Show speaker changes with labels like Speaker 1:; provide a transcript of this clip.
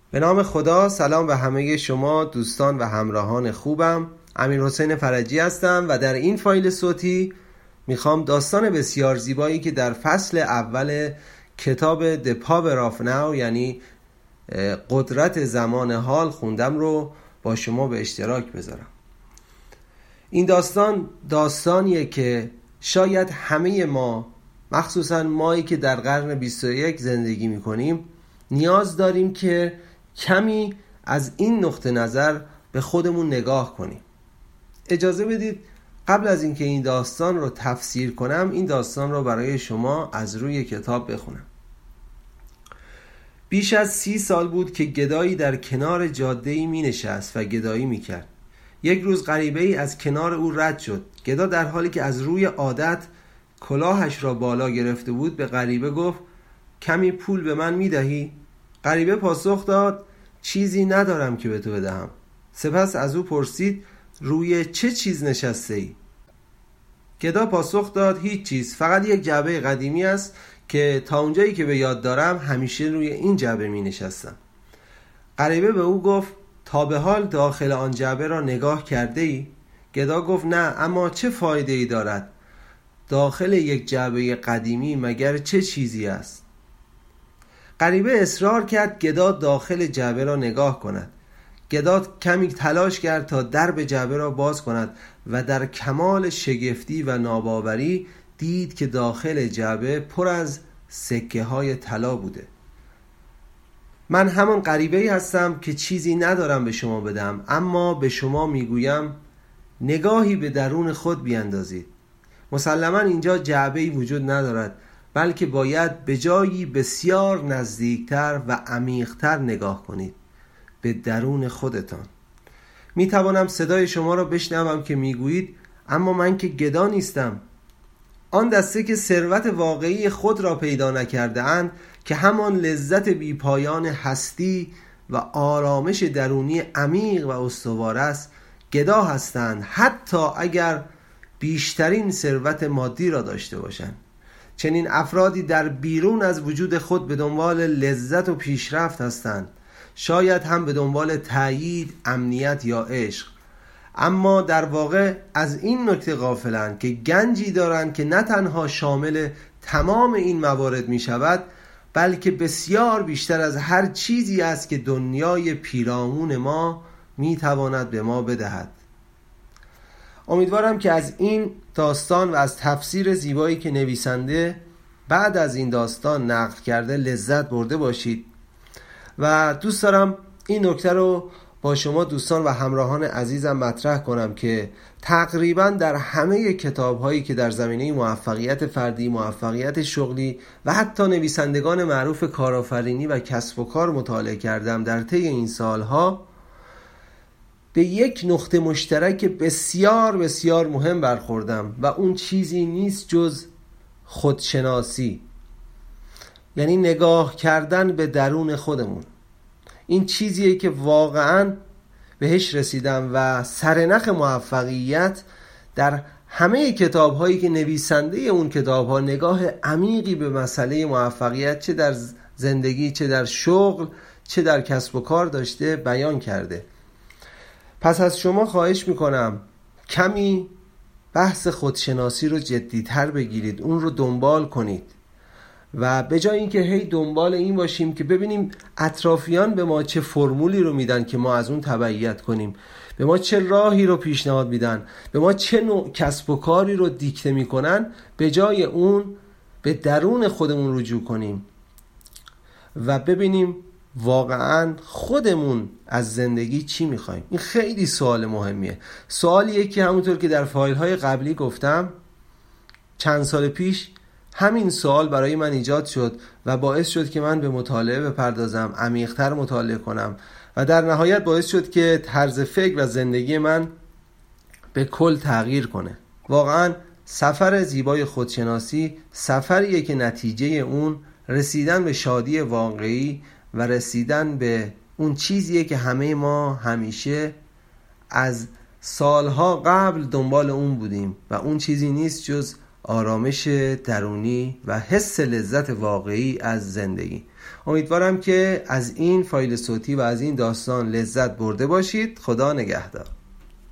Speaker 1: به نام خدا. سلام به همه شما دوستان و همراهان خوبم. امیرحسین فرجی هستم و در این فایل صوتی میخوام داستان بسیار زیبایی که در فصل اول کتاب The Power of Now یعنی قدرت زمان حال خوندم رو با شما به اشتراک بذارم. این داستانیه که شاید همه ما، مخصوصا مایی که در قرن 21 زندگی میکنیم، نیاز داریم که کمی از این نقطه نظر به خودمون نگاه کنیم. اجازه بدید قبل از اینکه این داستان رو تفسیر کنم، این داستان رو برای شما از روی کتاب بخونم. بیش از 30 سال بود که گدایی در کنار جاده‌ای می نشست و گدایی می کرد. یک روز غریبه‌ای از کنار او رد شد. گدا در حالی که از روی عادت کلاهش را بالا گرفته بود به غریبه گفت: کمی پول به من می دهی؟ غریبه پاسخ داد: چیزی ندارم که به تو بدهم. سپس از او پرسید: روی چه چیز نشسته ای؟ گدا پاسخ داد: هیچ چیز، فقط یک جعبه قدیمی است که تا اونجایی که به یاد دارم همیشه روی این جعبه می نشستم. غریبه به او گفت: تا به حال داخل آن جعبه را نگاه کرده ای؟ گدا گفت: نه، اما چه فایده ای دارد؟ داخل یک جعبه قدیمی مگر چه چیزی است؟ غریبه اصرار کرد گدا داخل جعبه را نگاه کند. گدا کمی تلاش کرد تا درب جعبه را باز کند و در کمال شگفتی و ناباوری دید که داخل جعبه پر از سکه های طلا بوده. من همان غریبه‌ای هستم که چیزی ندارم به شما بدم، اما به شما میگویم نگاهی به درون خود بیاندازید. مسلماً اینجا جعبه‌ای وجود ندارد، بلکه باید به جایی بسیار نزدیکتر و عمیق‌تر نگاه کنید، به درون خودتان. می توانم صدای شما را بشنوم که میگویید: اما من که گدا نیستم. آن دسته که ثروت واقعی خود را پیدا نکرده اند، که همان لذت بیپایان هستی و آرامش درونی عمیق و استوار است، گدا هستند، حتی اگر بیشترین ثروت مادی را داشته باشند. چنین افرادی در بیرون از وجود خود به دنبال لذت و پیشرفت هستند، شاید هم به دنبال تأیید، امنیت یا عشق، اما در واقع از این نکته غافلند که گنجی دارند که نه تنها شامل تمام این موارد می شود، بلکه بسیار بیشتر از هر چیزی است که دنیای پیرامون ما می تواند به ما بدهد. امیدوارم که از این داستان و از تفسیر زیبایی که نویسنده بعد از این داستان نقل کرده لذت برده باشید و دوست دارم این نکته رو با شما دوستان و همراهان عزیزم مطرح کنم که تقریبا در همه کتاب‌هایی که در زمینه موفقیت فردی، موفقیت شغلی و حتی نویسندگان معروف کارآفرینی و کسب و کار مطالعه کردم در طی این سالها، به یک نقطه مشترک بسیار بسیار مهم برخوردم و اون چیزی نیست جز خودشناسی، یعنی نگاه کردن به درون خودمون. این چیزیه که واقعاً بهش رسیدم و سرنخ موفقیت در همه کتاب‌هایی که نویسنده اون کتاب‌ها نگاه عمیقی به مسئله موفقیت، چه در زندگی، چه در شغل، چه در کسب و کار داشته بیان کرده. پس از شما خواهش میکنم کمی بحث خودشناسی رو جدی‌تر بگیرید، اون رو دنبال کنید و به جای اینکه هی دنبال این باشیم که ببینیم اطرافیان به ما چه فرمولی رو میدن که ما از اون تبعیت کنیم، به ما چه راهی رو پیشنهاد میدن، به ما چه نوع کسب و کاری رو دیکته میکنن، به جای اون به درون خودمون رجوع کنیم و ببینیم واقعاً خودمون از زندگی چی میخوایم. این خیلی سوال مهمیه، سوالیه که همونطور که در فایل‌های قبلی گفتم چند سال پیش همین سوال برای من ایجاد شد و باعث شد که من به مطالعه بپردازم، عمیق‌تر مطالعه کنم و در نهایت باعث شد که طرز فکر و زندگی من به کل تغییر کنه. واقعاً سفر زیبای خودشناسی سفریه که نتیجه اون رسیدن به شادی واقعی و رسیدن به اون چیزیه که همه ما همیشه از سالها قبل دنبال اون بودیم و اون چیزی نیست جز آرامش درونی و حس لذت واقعی از زندگی. امیدوارم که از این فایل صوتی و از این داستان لذت برده باشید. خدا نگهدار.